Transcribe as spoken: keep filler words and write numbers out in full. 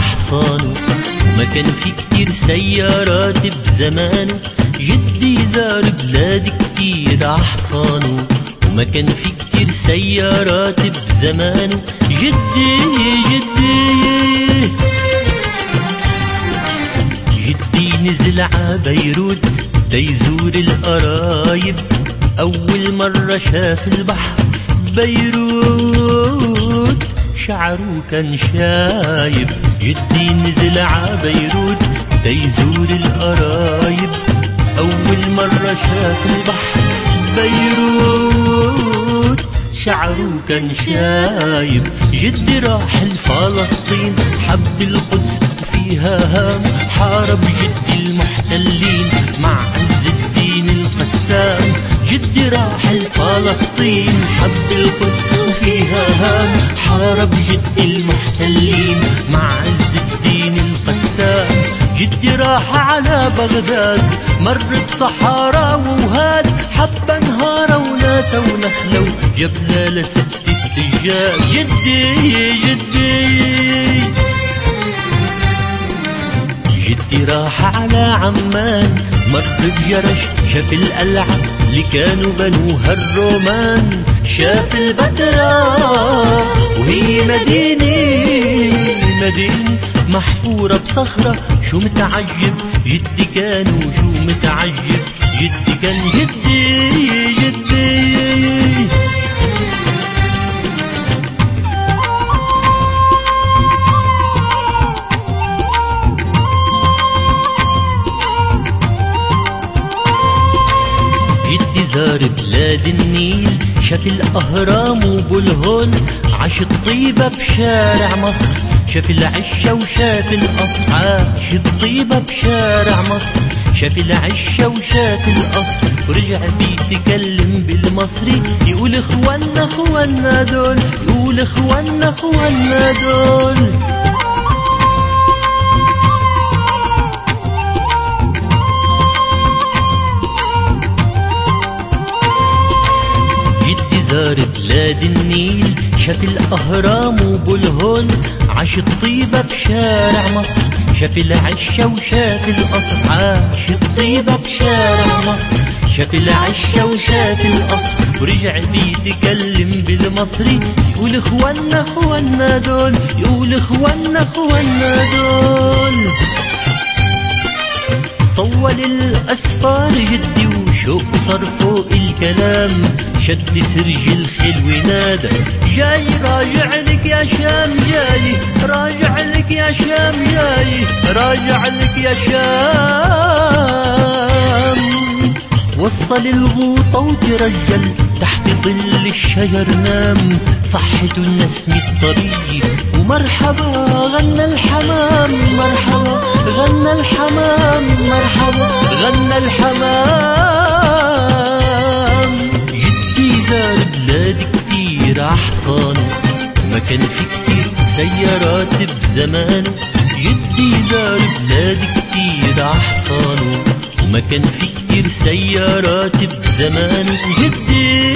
أحصانه، وما كان في كتير سيارات بزمانه. جدي زار بلاد كتير أحصانه، وما كان في كتير سيارات بزمانه. جدي جدي جدي نزل ع بيروت دا يزور القرايب، أول مرة شاف البحر بيروت شعره كان شايب. جدي نزل ع بيروت دا يزور القرايب، أول مرة شاف البحر بيروت شعره كان شايب. جدي راح لفلسطين حب القدس وفيها هام، حارب جدي المحتلين مع عز الدين القسام. جدي راح لفلسطين حب القدس وفيها هام، حارب جدي المحتلين مع عز الدين القسام. جدي راح على بغداد مر بصحارى ووهاد، حب انهار وناس ونخلة وجبلة لست السجاد. جدي جدي جدي راح على عمان مر بجرش، شاف القلعة اللي كانوا بنوها الرومان. شاف البتراء وهي مدينة مدينة محفورة بصخرة. شو متعجب جدي كان وشو متعجب جدي كان. جدي جدي زار بلاد النيل، شاف الأهرام وبالهول، عاش الطيبة بشارع مصر. شاف العشة وشاف القصر، عاش الطيبة بشارع مصر. شاف العشة وشاف القصر، ورجع بيتكلم بالمصري، يقول اخوانا اخوانا دول، يقول اخوانا اخوانا دول. زار بلاد النيل، شاف الأهرام وبالهول، عاش الطيبة بشارع مصر. شاف العشة وشاف القصر، عاش الطيبة بشارع مصر. شاف العشة وشاف القصر، ورجع بيتكلم بالمصري، يقول اخوانا اخوانا دول، يقول اخوانا اخوانا دول. طول الأسفار جدي وشوق صار فوق الكلام، شد سرج الخيل ونادى جاي راجع لك يا شام، جاي راجع لك يا شام، جاي راجع لك يا شام. وصل الغوطة وترجل تحت ظل الشجر نام، صحته النسم الطريق ومرحبا غنى الحمام، مرحبا غنى الحمام، مرحبا غنى الحمام. جدي زار بلاد كتير أحصانه، ما كان في كتير سيارات بزمانه. جدي زار بلاد كتير أحصانه، وما كان في كتير سيارات بزمانه. جدي